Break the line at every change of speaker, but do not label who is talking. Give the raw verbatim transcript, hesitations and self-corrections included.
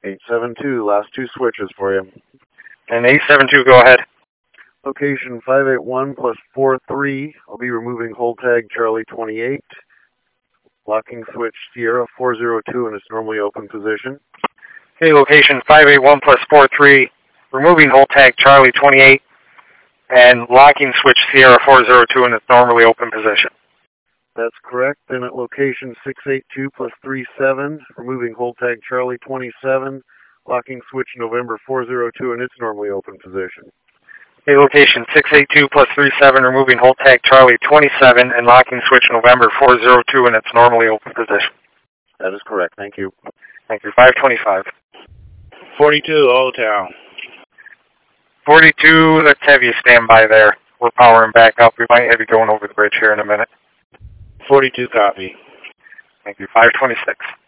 eight seven two, last two switches for you.
And eight seven two, go ahead.
Location five eight one plus four three, I'll be removing hold tag Charlie twenty-eight. Locking switch Sierra four zero two in its normally open position.
Okay, location five eight one plus four three, removing hold tag Charlie twenty-eight, and locking switch Sierra four zero two in its normally open position.
That's correct. Then at location six eight two plus three seven, removing hold tag Charlie twenty-seven, locking switch November four zero two in its normally open position.
Okay, location six eight two plus three seven, removing hold tag Charlie twenty-seven, and locking switch November four zero two in its normally open position.
That is correct. Thank you.
Thank you. five twenty-five.
forty-two, Old Town.
forty-two, let's have you stand by there. We're powering back up. We might have you going over the bridge here in a minute.
forty-two, copy.
Thank you. five twenty-six.